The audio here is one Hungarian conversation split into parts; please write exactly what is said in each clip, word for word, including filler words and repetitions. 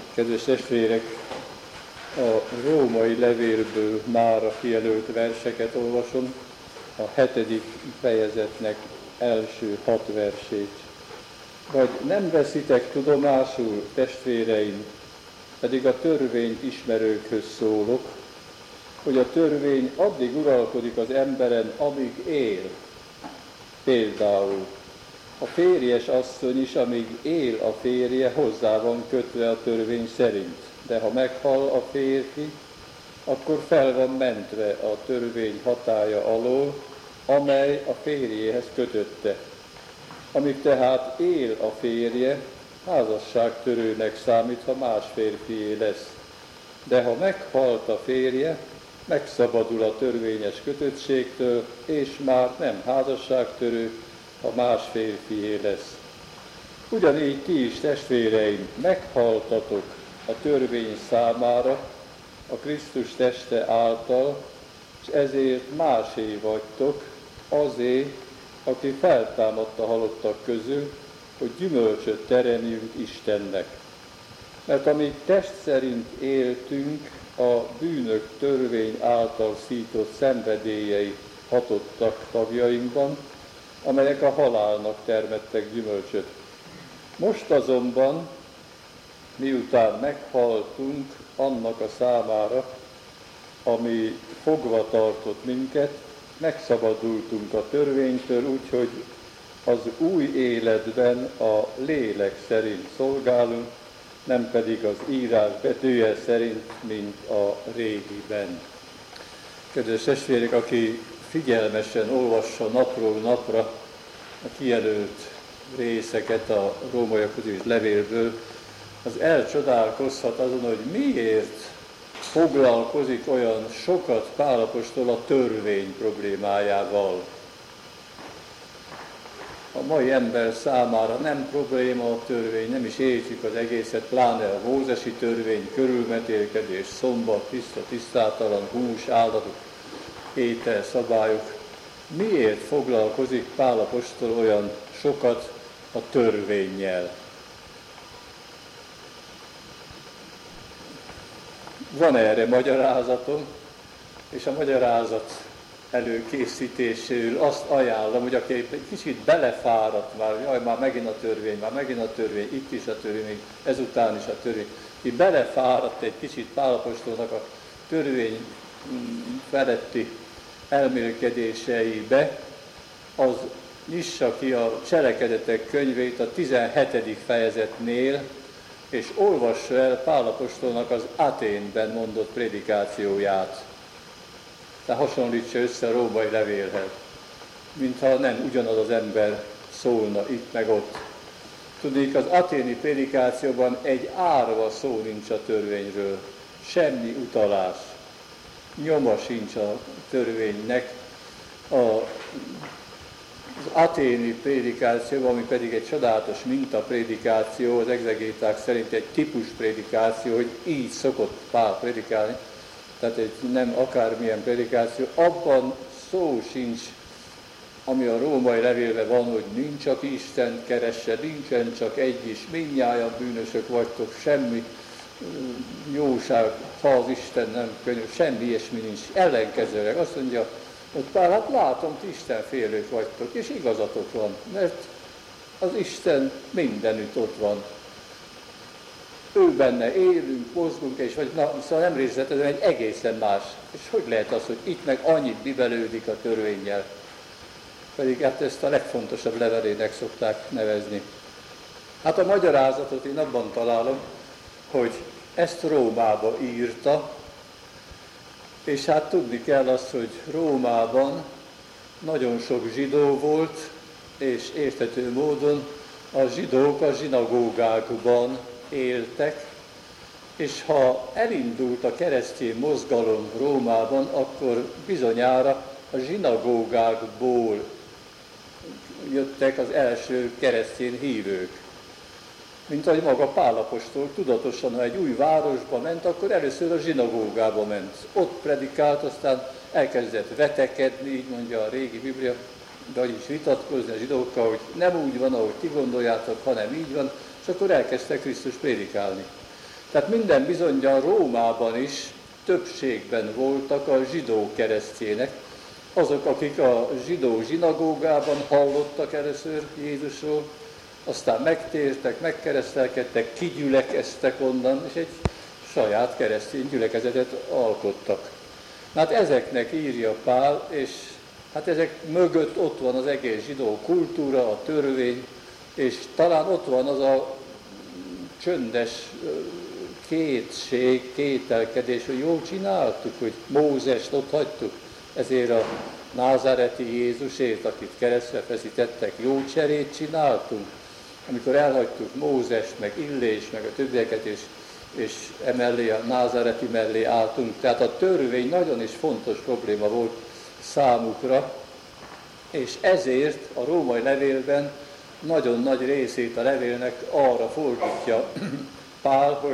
Kedves testvérek, a római levélből mára kijelölt verseket olvasom, a hetedik fejezetnek első hat versét. Vagy nem veszitek tudomásul, testvéreim, pedig a törvényt ismerőkhöz szólok, hogy a törvény addig uralkodik az emberen, amíg él. Például a férjes asszony is, amíg él a férje, hozzá van kötve a törvény szerint. De ha meghal a férfi, akkor fel van mentve a törvény hatálya alól, amely a férjéhez kötötte. Amíg tehát él a férje, házasságtörőnek számít, ha más férfié lesz. De ha meghalt a férje, megszabadul a törvényes kötöttségtől, és már nem házasságtörő, ha más férfié lesz. Ugyanígy ti is, testvéreim, meghaltatok a törvény számára, a Krisztus teste által, és ezért másé vagytok, azért, aki feltámadt a halottak közül, hogy gyümölcsöt teremjünk Istennek. Mert amíg test szerint éltünk, a bűnök törvény által szított szenvedélyei hatottak tagjainkban, amelyek a halálnak termettek gyümölcsöt. Most azonban, miután meghaltunk annak a számára, ami fogva tartott minket, megszabadultunk a törvénytől, úgyhogy az új életben a lélek szerint szolgálunk, nem pedig az írás betűje szerint, mint a régiben. Kedves testvérek, aki figyelmesen olvassa napról napra a kijelölt részeket a rómaiakhoz írt levélből, az elcsodálkozhat azon, hogy miért foglalkozik olyan sokat Pál apostol a törvény problémájával. A mai ember számára nem probléma a törvény, nem is értjük az egészet, pláne a mózesi törvény, körülmetélkedés, szombat, tiszta, tisztátalan, hús, állatok, étel, szabályok. Miért foglalkozik Pál apostol olyan sokat a törvénnyel? Van erre magyarázatom, és a magyarázat előkészítéséül azt ajánlom, hogy aki egy kicsit belefáradt már, jaj, már megint a törvény, már megint a törvény, itt is a törvény, ezután is a törvény, ki belefáradt egy kicsit Pál apostolnak a törvény feletti elmélkedéseibe, az nyissa ki a Cselekedetek könyvét a tizenhetedik fejezetnél, és olvassa el Pál apostolnak az Athénben mondott prédikációját. Tehát hasonlítsa össze a római levélhez, mintha nem ugyanaz az ember szólna itt meg ott. Tudnék, az athéni prédikációban egy árva szó nincs a törvényről, semmi utalás, nyoma sincs a törvénynek. A, az athéni prédikációban, ami pedig egy csodálatos mintaprédikáció, az egzegéták szerint egy típus prédikáció, hogy így szokott Pál prédikálni, tehát egy nem akármilyen prédikáció, abban szó sincs, ami a római levélben van, hogy nincs, aki Isten keresse, nincsen csak egy is, mindnyájan bűnösök vagytok, semmi jóság, ha az Isten nem könyv, semmi ilyesmi nincs. Ellenkezőleg azt mondja, hogy Pál, hát látom, ti istenfélők vagytok, és igazatok van, mert az Isten mindenütt ott van. Ő benne élünk, mozgunk, és vagy, na, szóval nem részletezem, egy egészen más. És hogy lehet az, hogy itt meg annyit bibelődik a törvénnyel? Pedig hát ezt a legfontosabb levelének szokták nevezni. Hát a magyarázatot én abban találom, hogy ezt Rómába írta, és hát tudni kell azt, hogy Rómában nagyon sok zsidó volt, és érthető módon a zsidók a zsinagógákban éltek, és ha elindult a keresztény mozgalom Rómában, akkor bizonyára a zsinagógákból jöttek az első keresztény hívők. Mint ahogy maga Pál apostol tudatosan, ha egy új városba ment, akkor először a zsinagógába ment. Ott predikált, aztán elkezdett vetekedni, így mondja a régi Biblia, vagyis vitatkozni a zsidókkal, hogy nem úgy van, ahogy ti gondoljátok, hanem így van, és akkor elkezdte Krisztus prédikálni. Tehát minden bizonnyal Rómában is többségben voltak a zsidó keresztjének, azok, akik a zsidó zsinagógában hallottak először Jézusról, aztán megtértek, megkeresztelkedtek, kigyülekeztek onnan, és egy saját keresztény gyülekezetet alkottak. Hát ezeknek írja Pál, és hát ezek mögött ott van az egész zsidó kultúra, a törvény, és talán ott van az a csöndes kétség, kételkedés, hogy jól csináltuk, hogy Mózest ott hagytuk, ezért a názáreti Jézusért, akit keresztre feszítettek, jó cserét csináltunk, amikor elhagytuk Mózest, meg Illés, meg a többieket, és, és emellé a názáreti mellé álltunk. Tehát a törvény nagyon is fontos probléma volt számukra, és ezért a római levélben nagyon nagy részét a levélnek arra fordítja Pál, hogy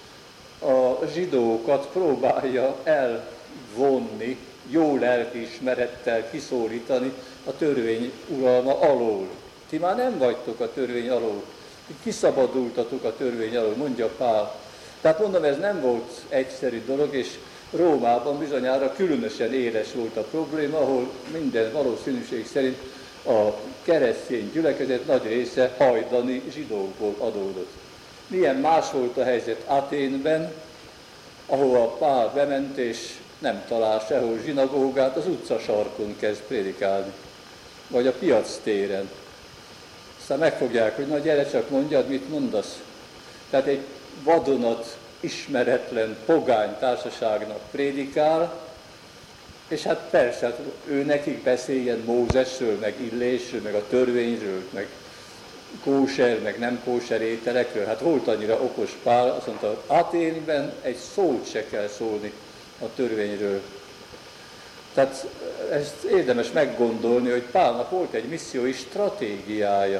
a zsidókat próbálja elvonni, jó lelkiismerettel kiszólítani a törvény uralma alól. Ti már nem vagytok a törvény alól, ti kiszabadultatok a törvény alól, mondja Pál. Tehát mondom, ez nem volt egyszerű dolog, és Rómában bizonyára különösen éles volt a probléma, ahol minden valószínűség szerint a keresztény gyülekezet nagy része hajdani zsidókból adódott. Milyen más volt a helyzet Athénben, ahova Pál bement, és nem talál sehol zsinagógát, az utcasarkon kezd prédikálni, vagy a piac téren. Aztán megfogják, hogy na gyere csak mondjad, mit mondasz. Tehát egy vadonat ismeretlen pogány társaságnak prédikál, és hát persze, hát ő nekik beszéljen Mózesről, meg Illésről, meg a törvényről, meg kóser, meg nem kóser ételekről. Hát volt annyira okos Pál, azt mondta, Athénben egy szót se kell szólni a törvényről. Tehát ezt érdemes meggondolni, hogy Pálnak volt egy missziói stratégiája.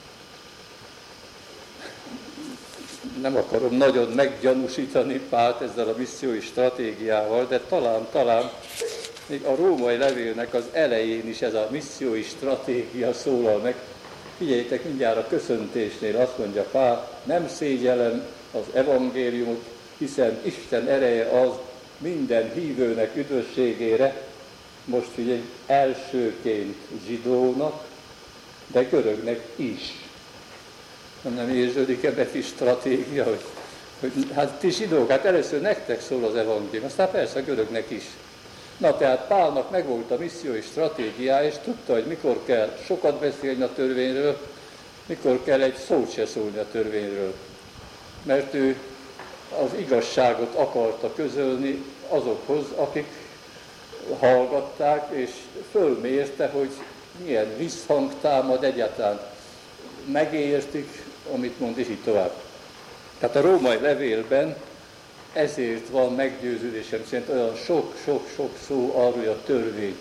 Nem akarom nagyon meggyanúsítani Pált ezzel a missziói stratégiával, de talán, talán még a római levélnek az elején is ez a missziói stratégia szólal meg. Figyeljétek, mindjárt a köszöntésnél azt mondja Pál, nem szégyellem az evangéliumot, hiszen Isten ereje az minden hívőnek üdvösségére, most figyelj, elsőként zsidónak, de görögnek is. Nem érződik ebbe is stratégia, hogy, hogy hát ti zsidók, hát először nektek szól az evangélium, aztán persze a görögnek is. Na tehát Pálnak megvolt a missziói stratégiája, és tudta, hogy mikor kell sokat beszélni a törvényről, mikor kell egy szót se szólni a törvényről. Mert ő az igazságot akarta közölni azokhoz, akik hallgatták, és fölmérte, hogy milyen visszhang támad, egyáltalán megértik, amit mond, és így tovább. Tehát a római levélben ezért van meggyőződésem szerint olyan sok-sok-sok szó arról, hogy a törvény.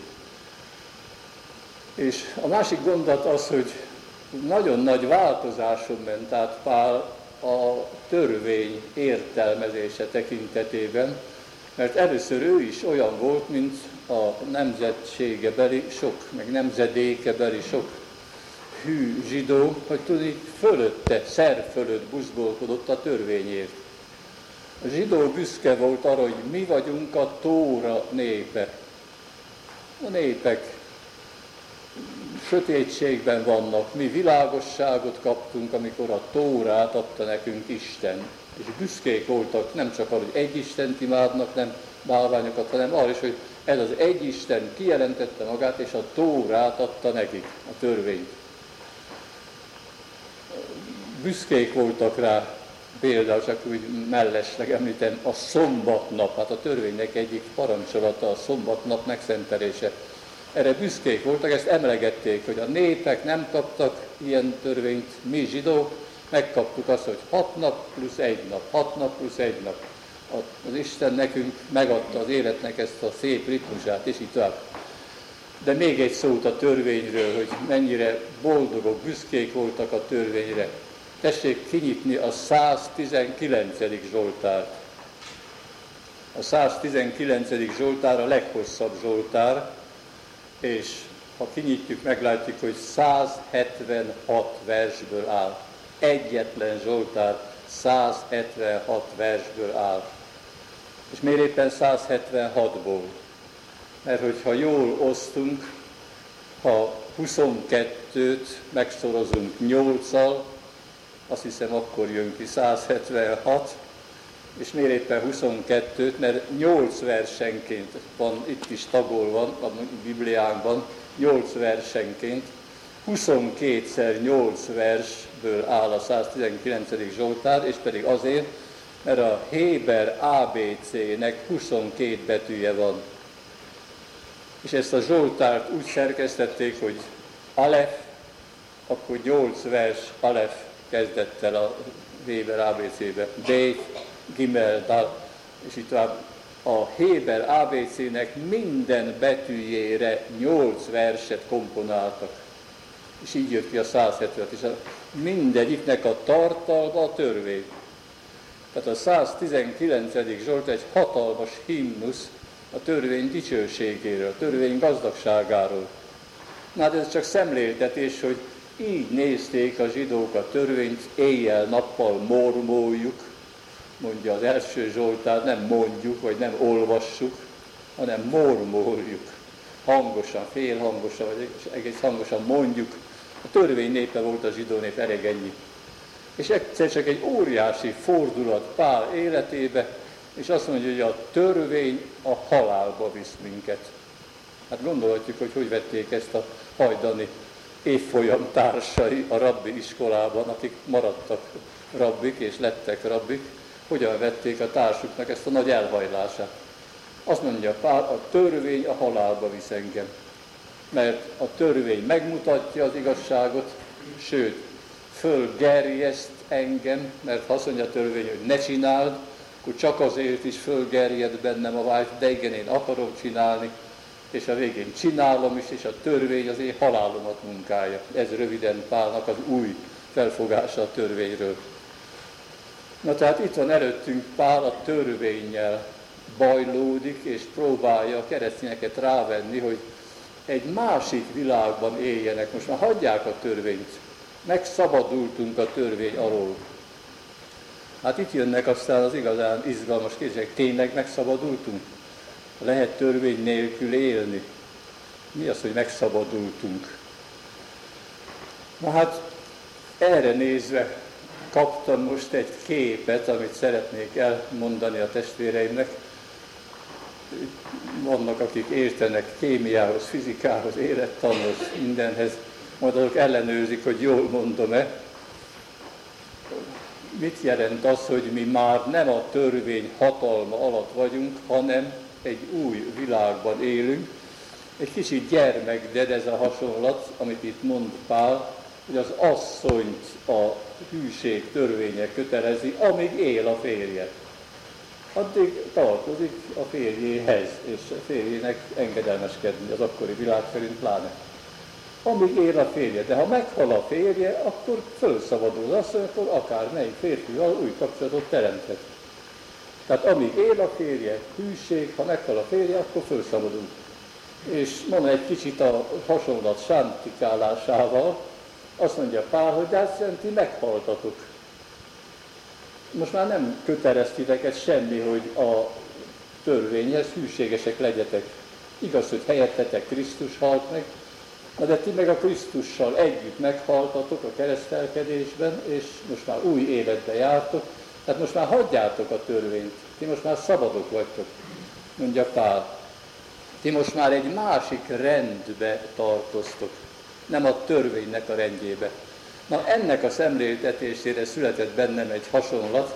És a másik gondot az, hogy nagyon nagy változáson ment át Pál a törvény értelmezése tekintetében, mert először ő is olyan volt, mint a nemzetségebeli sok, meg nemzedékebeli sok hű zsidó, hogy tudni, fölötte, szer fölött buzgolkodott a törvényért. A zsidó büszke volt arra, hogy mi vagyunk a Tóra népe. A népek sötétségben vannak, mi világosságot kaptunk, amikor a Tórát adta nekünk Isten. És büszkék voltak nem csak arra, hogy egy Istent imádnak, nem bálványokat, hanem arra is, hogy ez az egy Isten kijelentette magát, és a Tórát adta nekik, a törvényt. Büszkék voltak rá, például csak úgy mellesleg említem, a szombatnap, hát a törvénynek egyik parancsolata a szombatnap megszentelése. Erre büszkék voltak, ezt emlegették, hogy a népek nem kaptak ilyen törvényt, mi zsidók megkaptuk azt, hogy hat nap plusz egy nap, hat nap plusz egy nap. Az Isten nekünk megadta az életnek ezt a szép ritmusát, és így tovább. De még egy szót a törvényről, hogy mennyire boldogok, büszkék voltak a törvényre. Tessék kinyitni a száztizenkilencedik Zsoltárt. A száztizenkilencedik Zsoltár a leghosszabb Zsoltár, és ha kinyitjuk, meglátjuk, hogy százhetvenhat versből áll. Egyetlen Zsoltár száz hetvenhat versből áll. És miért éppen száz hetvenhatból? Mert hogyha jól osztunk, ha huszonkettőt megszorozunk nyolccal, azt hiszem akkor jön ki száz hetvenhat, és miért éppen huszonkettőt, mert nyolc versenként van, itt is tagolva a Bibliánkban, nyolc versenként, huszonkétszer nyolc versből áll a száztizenkilencedik Zsoltár, és pedig azért, mert a Héber á bé cének huszonkét betűje van. És ezt a Zsoltárt úgy szerkesztették, hogy Alef, akkor nyolc vers Alef kezdett el a Héber á bé cébe, Bét, Gimel, Dal, és itt a Héber á bé cének minden betűjére nyolc verset komponáltak. És így jött ki a száz hetvenhat, és a mindegyiknek a tartalma a törvény. Tehát a száztizenkilencedik Zsolt egy hatalmas himnusz a törvény dicsőségéről, a törvény gazdagságáról. Na hát ez csak szemléltetés, hogy így nézték a zsidók a törvényt, éjjel-nappal mormoljuk, mondja az első Zsoltár, nem mondjuk, vagy nem olvassuk, hanem mormoljuk. Hangosan, félhangosan, vagy egész hangosan mondjuk. A törvény népe volt a zsidó nép, elég ennyi. És egyszer csak egy óriási fordulat Pál életébe, és azt mondja, hogy a törvény a halálba visz minket. Hát gondolhatjuk, hogy hogy vették ezt a hajdani évfolyam társai a rabbi iskolában, akik maradtak rabbik és lettek rabbik, hogyan vették a társuknak ezt a nagy elhajlását. Azt mondja Pál, a törvény a halálba visz engem. Mert a törvény megmutatja az igazságot, sőt, fölgerjeszt engem, mert ha azt mondja a törvény, hogy ne csináld, akkor csak azért is fölgerjed bennem a vágy, de igen, én akarom csinálni, és a végén csinálom is, és a törvény az én halálomat munkálja. Ez röviden Pálnak az új felfogása a törvényről. Na tehát itt van előttünk Pál a törvénnyel bajlódik, és próbálja a keresztényeket rávenni, hogy egy másik világban éljenek. Most már hagyják a törvényt. Megszabadultunk a törvény alól. Hát itt jönnek aztán az igazán izgalmas kérdések. Tényleg megszabadultunk? Lehet törvény nélkül élni? Mi az, hogy megszabadultunk? Na hát erre nézve kaptam most egy képet, amit szeretnék elmondani a testvéreimnek. Vannak, akik értenek kémiához, fizikához, élettanhoz, mindenhez, majd azok ellenőrzik, hogy jól mondom-e. Mit jelent az, hogy mi már nem a törvény hatalma alatt vagyunk, hanem egy új világban élünk. Egy kicsit gyermekded ez a hasonlat, amit itt mond Pál, hogy az asszonyt a hűség törvénye kötelezi, amíg él a férje. Addig tartozik a férjéhez, és a férjének engedelmeskedni, az akkori világ szerint pláne. Amíg él a férje, de ha meghal a férje, akkor fölszabadul az asszony, akkor akármelyik férfival új kapcsolatot teremthet. Tehát amíg él a férje, hűség, ha meghal a férje, akkor fölszabadul. És mondom egy kicsit a hasonlat sántikálásával, azt mondja Pál, hogy de azt jelenti, meghaltatok. Most már nem kötelez titeket semmi, hogy a törvényhez hűségesek legyetek. Igaz, hogy helyettetek Krisztus halt meg, de ti meg a Krisztussal együtt meghaltatok a keresztelkedésben, és most már új életbe jártok, tehát most már hagyjátok a törvényt, ti most már szabadok vagytok, mondja Pál. Ti most már egy másik rendbe tartoztok, nem a törvénynek a rendjébe. Na ennek a szemléltetésére született bennem egy hasonlat,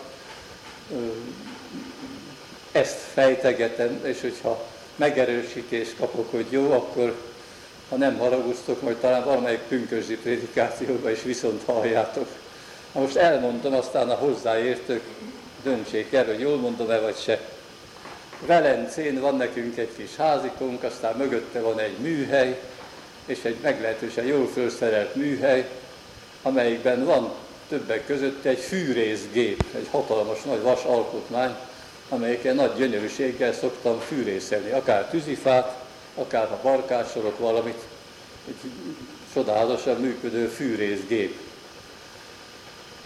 ezt fejtegetem, és hogyha megerősítést kapok, hogy jó, akkor ha nem haragudtok, majd talán valamelyik pünkösdi prédikációban is viszont halljátok. Ha most elmondom, aztán a hozzáértők döntsék el, hogy jól mondom-e vagy se. Velencén van nekünk egy kis házikunk, aztán mögötte van egy műhely, és egy meglehetősen jól felszerelt műhely, amelyikben van többek között egy fűrészgép, egy hatalmas nagy vas alkotmány, amelyeken nagy gyönyörűséggel szoktam fűrészelni, akár tűzifát, akár ha barkácsolok valamit, egy csodálatosan működő fűrészgép.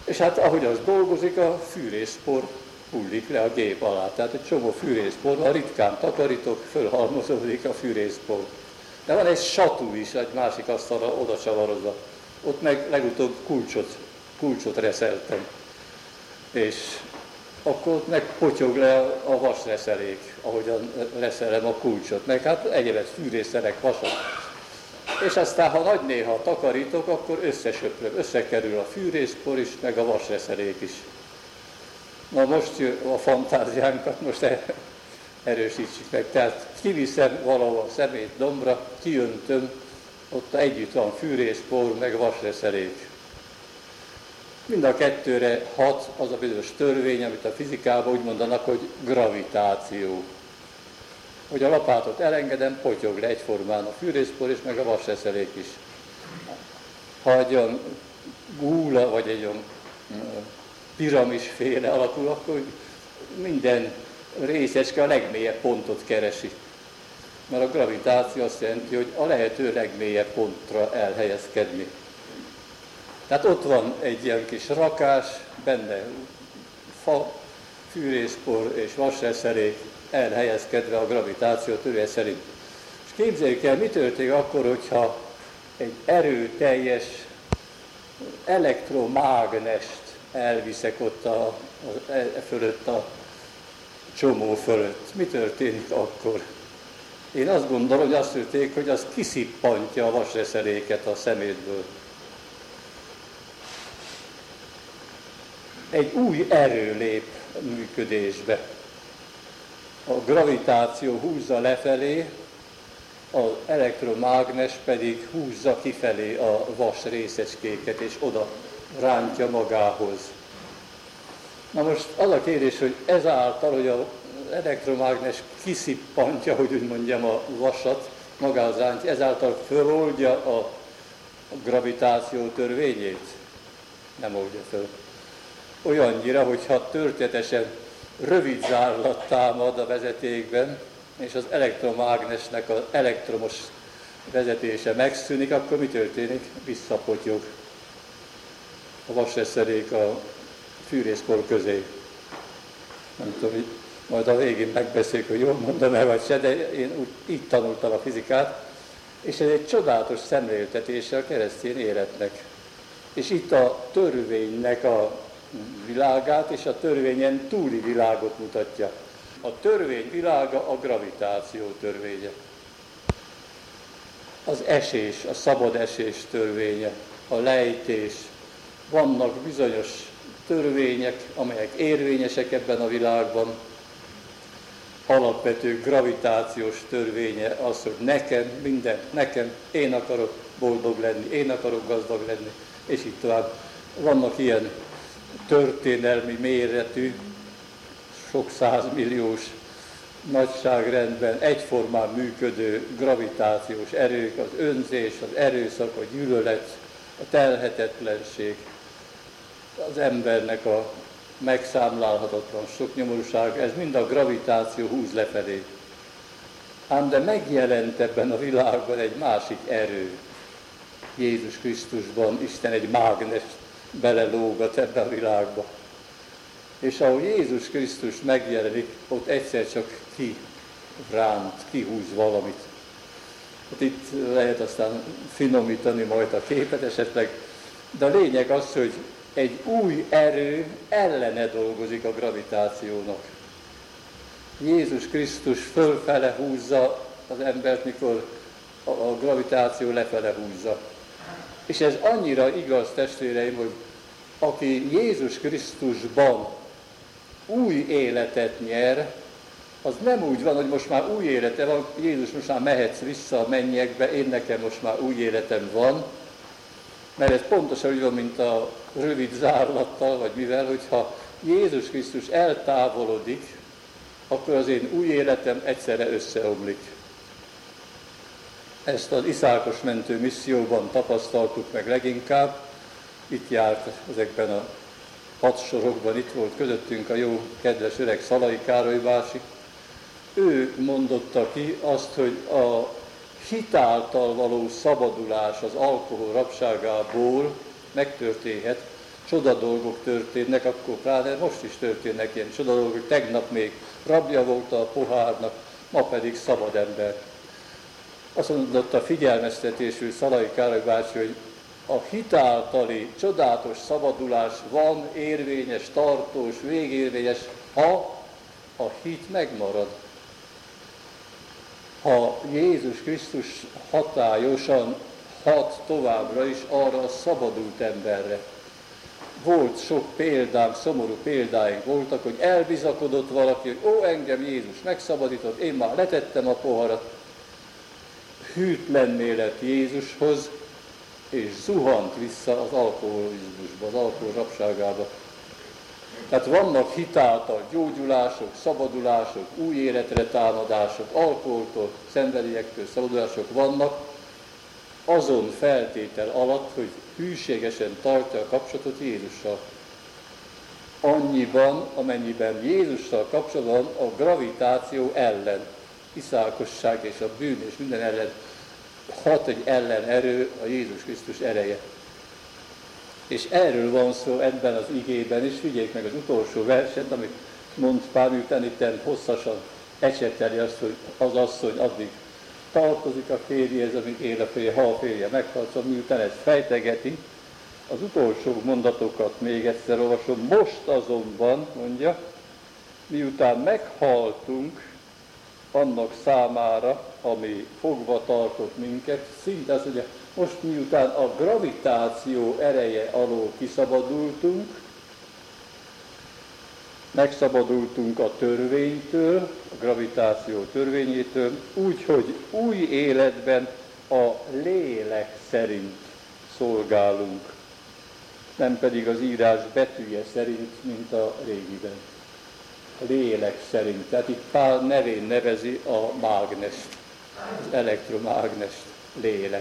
És hát ahogy az dolgozik, a fűrészpor hullik le a gép alá. Tehát egy csomó fűrészpor, ha ritkán takarítok, fölhalmozódik a fűrészpor. De van egy satú is, egy másik asztalra oda csavarozva. Ott meg legutóbb kulcsot, kulcsot reszeltem. És akkor ott meg potyog le a vasreszelék, ahogyan reszelem a kulcsot. Meg hát egyébet fűrészelek vasat. És aztán, ha nagy néha takarítok, akkor összesöpröm, összekerül a fűrészpor is, meg a vasreszelék is. Na most a fantáziánkat most erősítsük meg. Tehát kiviszem valahol a szemét dombra, kiöntöm, ott együtt van fűrészpor, meg vasreszelék. Mind a kettőre hat az a bizonyos törvény, amit a fizikában úgy mondanak, hogy gravitáció. Hogy a lapátot elengedem, potyog le egyformán a fűrészpor és meg a vasreszelék is. Ha egy olyan gúla, vagy egy olyan piramisféle alakul, akkor minden részecske a legmélyebb pontot keresi. Mert a gravitáció azt jelenti, hogy a lehető legmélyebb pontra elhelyezkedni. Tehát ott van egy ilyen kis rakás, benne fa, fűrészpor és vasreszelék elhelyezkedve a gravitáció törvénye szerint. És képzeljük el, mi történik akkor, hogyha egy erőteljes elektromágnest elviszek ott a, a, e fölött a csomó fölött. Mi történik akkor? Én azt gondolom, hogy azt történik, hogy az kiszippantja a vasreszeléket a szemétből. Egy új erő lép működésbe. A gravitáció húzza lefelé, az elektromágnes pedig húzza kifelé a vas részecskéket, és oda rántja magához. Na most az a kérdés, hogy ezáltal, hogy az elektromágnes kiszippantja, hogy úgy mondjam, a vasat, magához rántja, ezáltal föloldja a gravitáció törvényét? Nem oldja föl. Olyannyira, hogyha történetesen rövid zárlat támad a vezetékben, és az elektromágnesnek az elektromos vezetése megszűnik, akkor mi történik? Visszapotyog a vasreszelék a fűrészpor közé. Nem tudom, hogy majd a végén megbeszéljük, hogy jól mondom el vagy se, de én úgy, így tanultam a fizikát, és ez egy csodálatos szemléltetése a keresztény életnek. És itt a törvénynek a világát és a törvényen túli világot mutatja. A törvény világa a gravitáció törvénye. Az esés, a szabad esés törvénye, a lejtés. Vannak bizonyos törvények, amelyek érvényesek ebben a világban. Alapvető gravitációs törvénye az, hogy nekem, minden, nekem, én akarok boldog lenni, én akarok gazdag lenni, és így tovább. Vannak ilyen történelmi méretű, sok százmilliós nagyságrendben egyformán működő gravitációs erők, az önzés, az erőszak, a gyűlölet, a telhetetlenség, az embernek a megszámlálhatatlan sok nyomorúság, ez mind a gravitáció húz lefelé. Ám de megjelent ebben a világban egy másik erő. Jézus Krisztusban Isten egy mágnest belelógat ebbe a világba. És ahol Jézus Krisztus megjelenik, ott egyszer csak kiránt, kihúz valamit. Hát itt lehet aztán finomítani majd a képet esetleg, de a lényeg az, hogy egy új erő ellene dolgozik a gravitációnak. Jézus Krisztus fölfele húzza az embert, mikor a gravitáció lefele húzza. És ez annyira igaz, testvéreim, hogy aki Jézus Krisztusban új életet nyer, az nem úgy van, hogy most már új élete van, Jézus, most már mehetsz vissza a mennyekbe, én nekem most már új életem van, mert ez pontosan úgy van, mint a rövid zárlattal, vagy mivel, hogyha Jézus Krisztus eltávolodik, akkor az én új életem egyszerre összeomlik. Ezt az iszákos mentő misszióban tapasztaltuk meg leginkább. Itt járt ezekben a hat sorokban, itt volt közöttünk a jó, kedves öreg Szalai Károly bácsi. Ő mondotta ki azt, hogy a hitáltal való szabadulás az alkohol rabságából megtörténhet, csoda dolgok történnek, akkor pláne most is történnek ilyen csoda dolgok. Tegnap még rabja volt a pohárnak, ma pedig szabad ember. Azt mondott a figyelmeztetésű Szalai Károly bácsi, hogy a hit általi csodálatos szabadulás van, érvényes, tartós, végérvényes, ha a hit megmarad. Ha Jézus Krisztus hatályosan hat továbbra is arra a szabadult emberre. Volt sok példánk, szomorú példáink voltak, hogy elbizakodott valaki, hogy ó, engem Jézus megszabadított, én már letettem a poharat. Hűtlenné lett Jézushoz, és zuhant vissza az alkoholizmusba, az alkohol rabságába. Tehát vannak hitáltal gyógyulások, szabadulások, új életre támadások, alkoholtól, szenvedélyektől szabadulások vannak, azon feltétel alatt, hogy hűségesen tartja a kapcsolatot Jézussal. Annyiban, amennyiben Jézussal kapcsolatban a gravitáció ellen, iszálkosság és a bűn és minden ellen hat egy ellenerő, a Jézus Krisztus ereje. És erről van szó ebben az igében is, figyeljék meg az utolsó verset, amit mond Pál, miután itten hosszasan ecseteli azt, hogy az asszony addig tartozik a férjéhez, amíg él a férje, ha a férje meghalt, szóval miután ezt fejtegeti, az utolsó mondatokat még egyszer olvasom. Most azonban, mondja, miután meghaltunk annak számára, ami fogva tartott minket, szinte az, hogy most miután a gravitáció ereje alól kiszabadultunk, megszabadultunk a törvénytől, a gravitáció törvényétől, úgyhogy új életben a lélek szerint szolgálunk, nem pedig az írás betűje szerint, mint a régiben. A lélek szerint. Tehát itt Pál nevén nevezi a mágnest, az elektromágnest, lélek.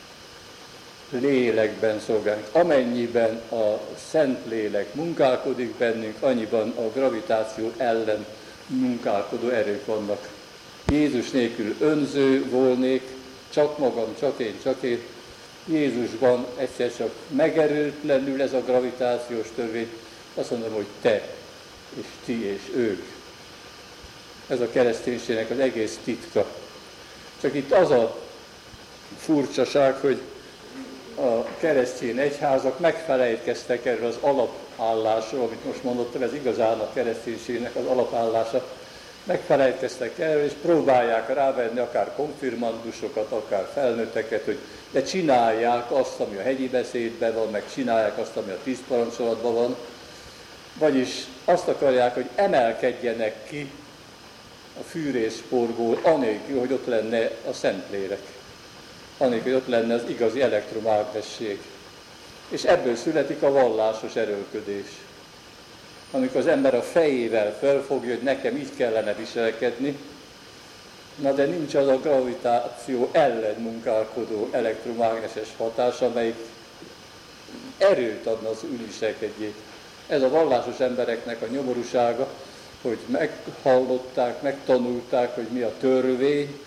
Lélekben szolgálunk. Amennyiben a Szentlélek munkálkodik bennünk, annyiban a gravitáció ellen munkálkodó erők vannak. Jézus nélkül önző volnék, csak magam, csak én, csak én. Jézusban egyszer csak megerőtlenül ez a gravitációs törvény, azt mondom, hogy te, és ti, és ők. Ez a kereszténységnek az egész titka. Csak itt az a furcsaság, hogy a keresztény egyházak megfelejtkeztek erről az alapállásról, amit most mondottam, ez igazán a kereszténységnek az alapállása. Megfelejtkeztek erről, és próbálják rávenni akár konfirmandusokat, akár felnőtteket, hogy de csinálják azt, ami a hegyi beszédben van, meg csinálják azt, ami a tíz parancsolatban van. Vagyis azt akarják, hogy emelkedjenek ki a fűrészporból, anélkül, hogy ott lenne a Szentlélek. Anélkül, hogy ott lenne az igazi elektromágnesség. És ebből születik a vallásos erőlködés. Amikor az ember a fejével felfogja, hogy nekem így kellene viselkedni, na de nincs az a gravitáció ellen munkálkodó elektromágneses hatás, amelyik erőt adna az úgy viselkedjék. Ez a vallásos embereknek a nyomorúsága, hogy meghallották, megtanulták, hogy mi a törvény,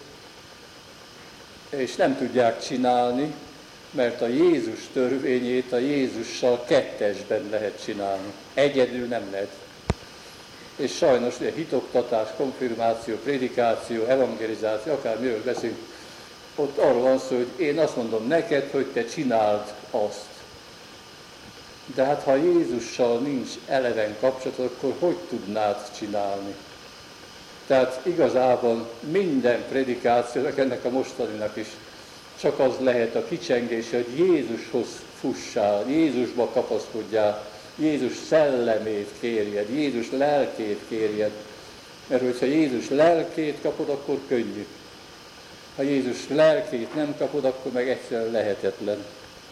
és nem tudják csinálni, mert a Jézus törvényét a Jézussal kettesben lehet csinálni. Egyedül nem lehet. És sajnos ugye hitoktatás, konfirmáció, prédikáció, evangelizáció, akármiről beszélünk, ott arról van szó, hogy én azt mondom neked, hogy te csináld azt. De hát ha Jézussal nincs eleven kapcsolat, akkor hogy tudnád csinálni? Tehát igazában minden prédikáció, ennek a mostaninak is, csak az lehet a kicsengés, hogy Jézushoz fussál, Jézusba kapaszkodjál, Jézus szellemét kérjed, Jézus lelkét kérjed. Mert hogyha Jézus lelkét kapod, akkor könnyű. Ha Jézus lelkét nem kapod, akkor meg egyszerűen lehetetlen.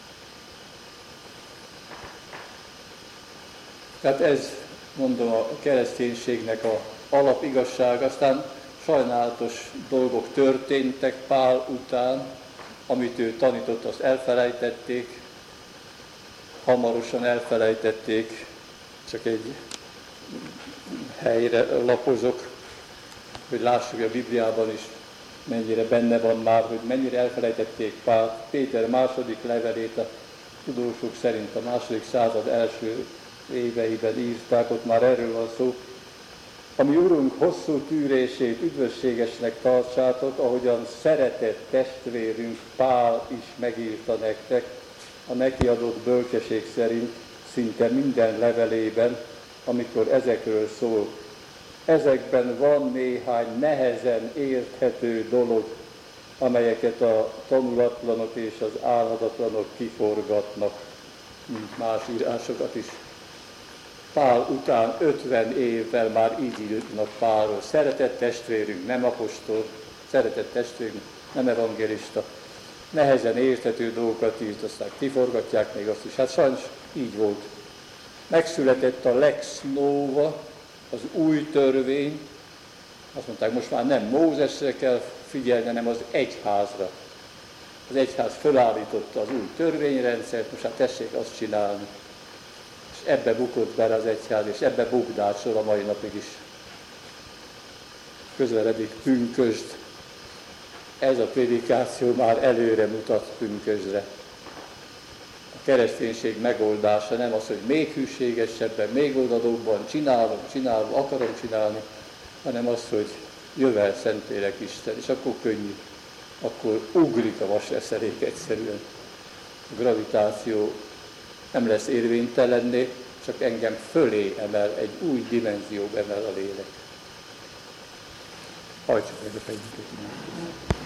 Tehát ez, mondom, a kereszténységnek a alapigazság. Aztán sajnálatos dolgok történtek Pál után, amit ő tanított, azt elfelejtették, hamarosan elfelejtették, csak egy helyre lapozok, hogy lássuk, hogy a Bibliában is mennyire benne van már, hogy mennyire elfelejtették Pál. Péter második levelét, a tudósok szerint a második század első éveiben írták, ott már erről van szó. Ami Urunk hosszú tűrését üdvösségesnek tartsátok, ahogyan szeretett testvérünk Pál is megírta nektek, a neki adott bölcsesség szerint szinte minden levelében, amikor ezekről szól. Ezekben van néhány nehezen érthető dolog, amelyeket a tanulatlanok és az álhatatlanok kiforgatnak, mint más írásokat is. Pál után ötven évvel már így írnak Pálról. Szeretett testvérünk, nem apostol, szeretett testvérünk, nem evangélista. Nehezen érthető dolgokat írt, aztán kiforgatják még azt is. Hát sajnos így volt. Megszületett a Lex Nova, az új törvény. Azt mondták, most már nem Mózesre kell figyelni, hanem az egyházra. Az egyház fölállította az új törvényrendszert, most hát tessék azt csinálni. És ebbe bukott bele az egyház, és ebbe bukdácsol a mai napig is. Közeledik pünkösd. Ez a prédikáció már előre mutat pünkösdre. A kereszténység megoldása nem az, hogy még hűségesebben, még oldalóbban csinálom, csinálom, akarom csinálni, hanem az, hogy jövel Szentlélek Isten, és akkor könnyű. Akkor ugrik a vasreszelék egyszerűen. A gravitáció nem lesz érvénytelenné, csak engem fölé emel, egy új dimenzióba emel a lélek. Hajtsuk meg a fejünket.